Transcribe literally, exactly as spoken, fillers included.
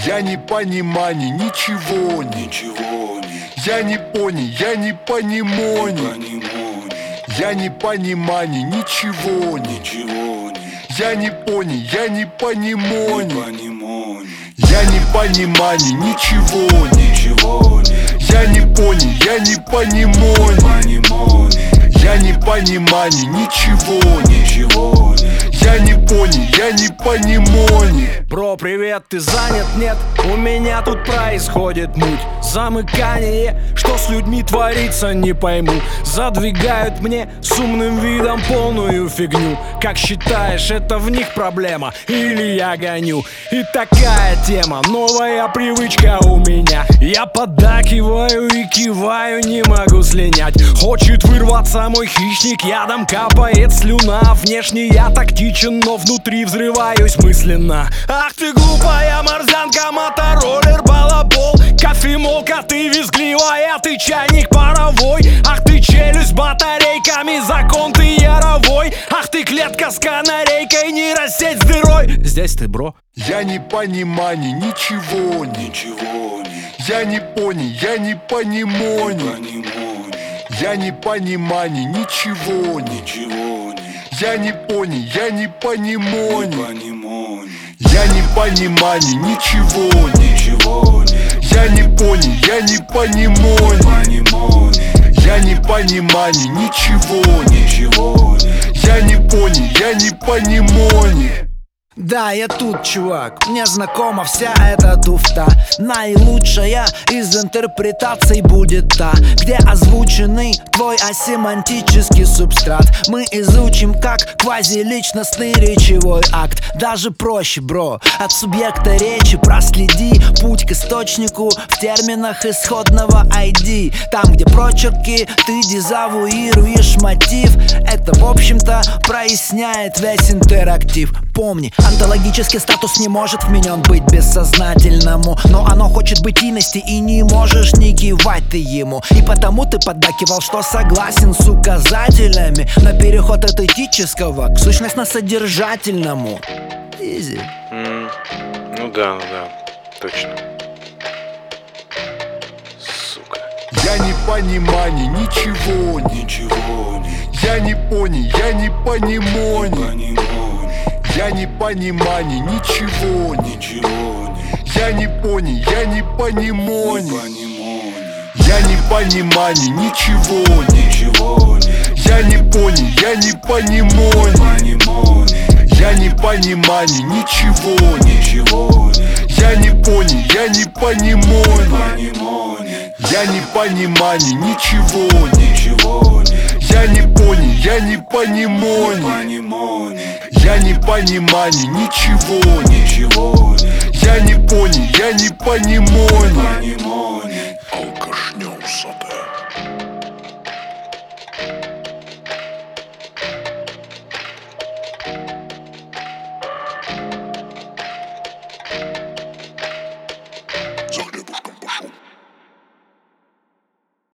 Я не понимаю ничего, ничего не, я не понял, я не понимаю, понимаю, я не понимаю ничего, ничего не, я не понял, я не понимаю, понимаю, я не понимаю ничего, ничего не, я не понял, я не понимаю, понимаю, я не понимаю ничего, ничего не. я не понял, я не понимаю. Бро, привет, ты занят? Нет, у меня тут происходит муть. Замыкание, что с людьми творится, не пойму. Задвигают мне с умным видом полную фигню. Как считаешь, это в них проблема или я гоню? И такая тема, новая привычка у меня. Я поддакиваю и киваю, не могу слинять. Хочет вырваться мой хищник, ядом капает слюна. Внешне я тактичен, но внутри взрываюсь мысленно. Ах ты глупая морзянка, мотороллер, балабол, кофемолка, ты визгливая, ты чайник паровой. Ах ты челюсть с батарейками, закон ты яровой. Ах ты клетка с канарейкой, нейросеть с дырой. Здесь ты, бро. Я не понимаю ничего, Ничего не, я не понял, я не понимаю, понимаю, я не понимаю ничего, ничего не, я не понял, я не понимаю, понимаю, я не понимаю ничего, ничего не, я не понял, я не понимаю, понимаю, я не понимаю ничего, ничего не. я не понял, я не понимаю. Да, я тут, чувак, мне знакома вся эта туфта. Наилучшая из интерпретаций будет та, где озвученный твой асемантический субстрат. Мы изучим как квазиличностный речевой акт. Даже проще, бро, от субъекта речи проследи путь к источнику в терминах исходного ай ди. Там, где прочерки, ты дезавуируешь мотив. Это, в общем-то, проясняет весь интерактив. Помни, онтологический статус не может вменен быть бессознательному, но оно хочет быть инности, и не можешь не кивать ты ему. И потому ты поддакивал, что согласен с указателями на переход от этического к сущностно-содержательному. Изи. Mm, ну да, ну да, точно. Сука. Я не понимаю ничего, Ничего не, я не понял, я не понимаю, понимаю, я не понимаю ничего, ничего не, я не понял, я не понимаю, понимаю, я не понимаю ничего, ничего не, я не понял, я не понимаю, понимаю, я не понимаю ничего, ничего не, я не понял, я не понимаю, понимаю, я не понимаю ничего, ничего не, я не понял, я не понимаю, понимаю, я не понимаю ничего, ничего не, я не понял, я не понимаю.